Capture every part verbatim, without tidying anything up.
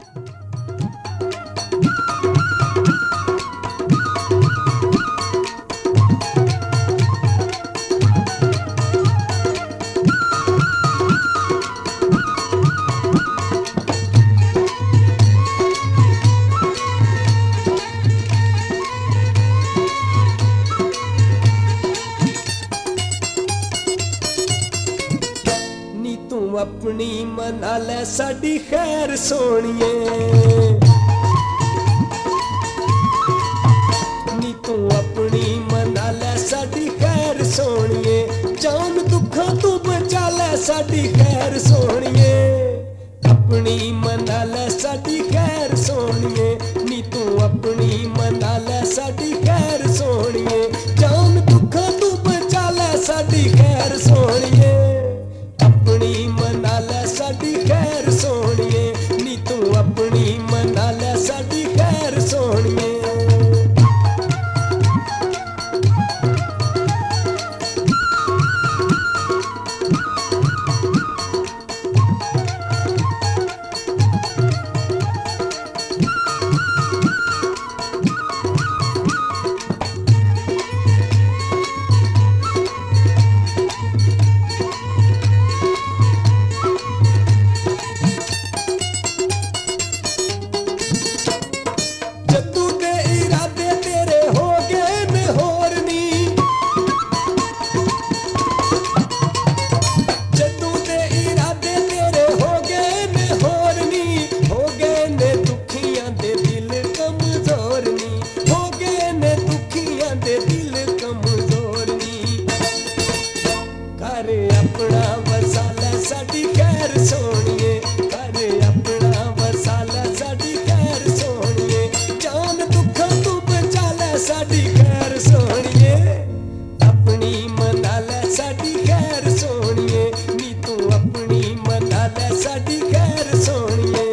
अपनी मना ले साडी खैर सोनिए, नी तू अपनी मना ले साडी खैर सोनिए, जान दुखा तू बचा ले साडी खैर सोनिए। अपनी मना ले साडी खैर सोनिए, नी तू अपनी मना ले साडी खैर सोनिए, जान दुखा तू बचा ले साडी खैर सोनिए। अपनी मना ले साडी खैर सोनिए, नी तू अपनी मना ले साडी खैर सोनिए। अपना वसा ले साडी खैर सोनिए, करे अपना वसा ले साडी खैर सोनिए, जान दुखा तू बचा ले साडी खैर सोनिए। अपनी मना ले साडी खैर सोनिए, नी तू अपनी मना ले साडी खैर सोनिए।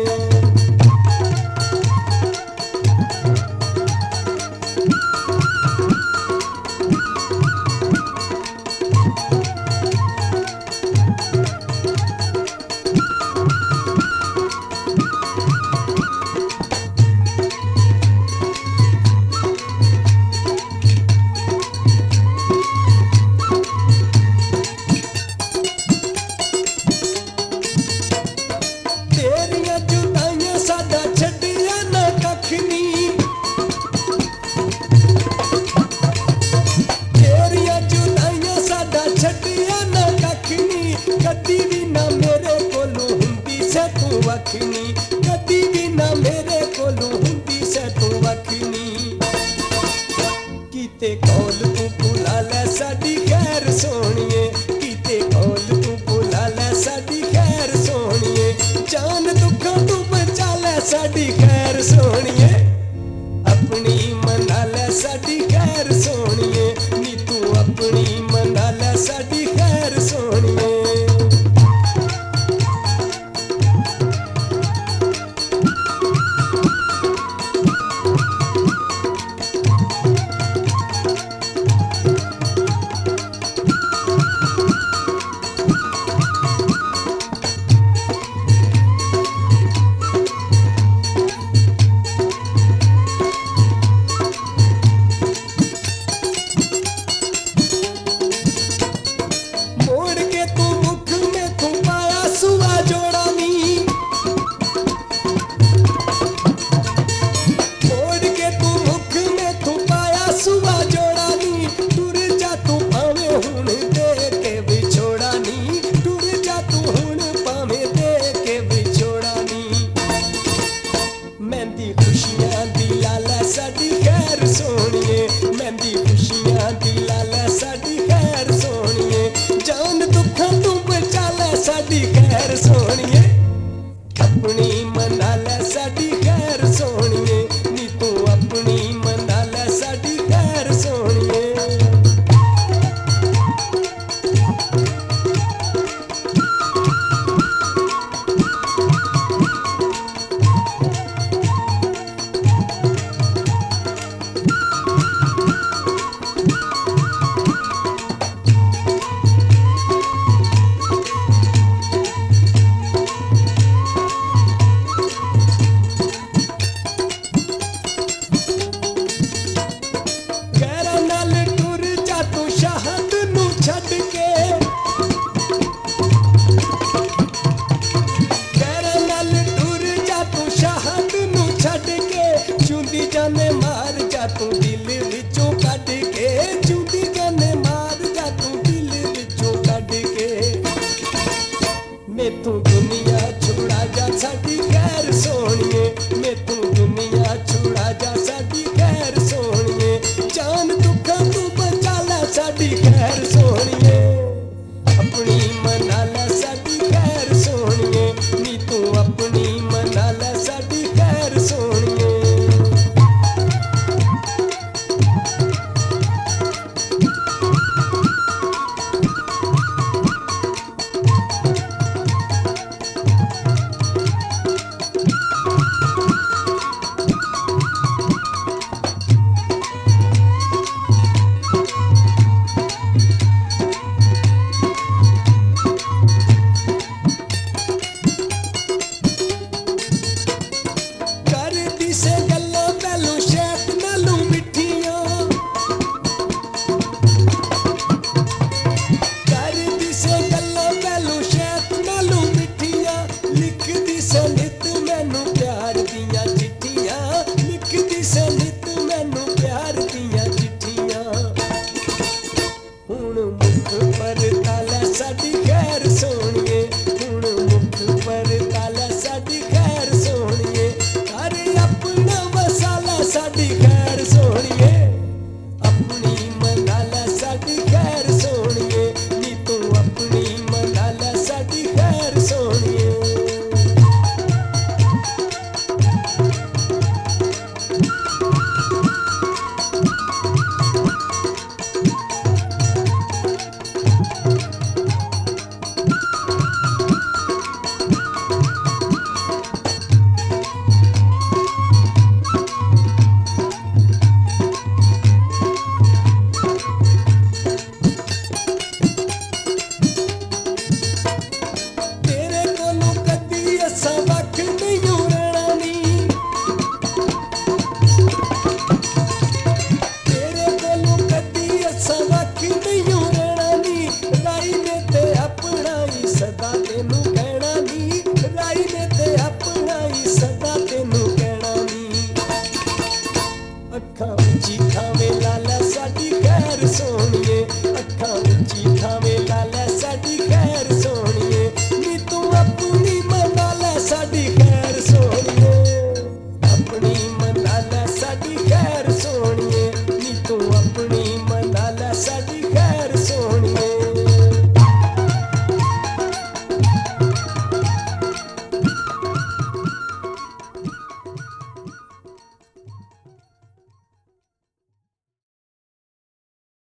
वखनी कदी भी ना मेरे कोलों हुंदी से तू वखनी, कीते कौल तू भुला ले साडी खैर सोनिए, कीते कौल तू भुला ले साडी खैर सोनिए, जान दुखा तू बचा ले साडी खैर सोनिए। अपनी मना ले साडी खैर सोनिए, नी तू अपनी मना ले साडी खैर सोनिए। खुशियां दिला ले साडी खैर सोनिए, मेहंदी खुशियां दिला ले साडी खैर सोनिए, जान दुखा तू बचा ले साडी खैर सोनिए। अपनी मना ले साडी खैर सोनिए, नी तू अपनी मना ले साडी खैर सोनिए। मेथों दुनिया छुड़ा जा साडी खैर सोहणीए, मेथों दुनिया छुड़ा जा साडी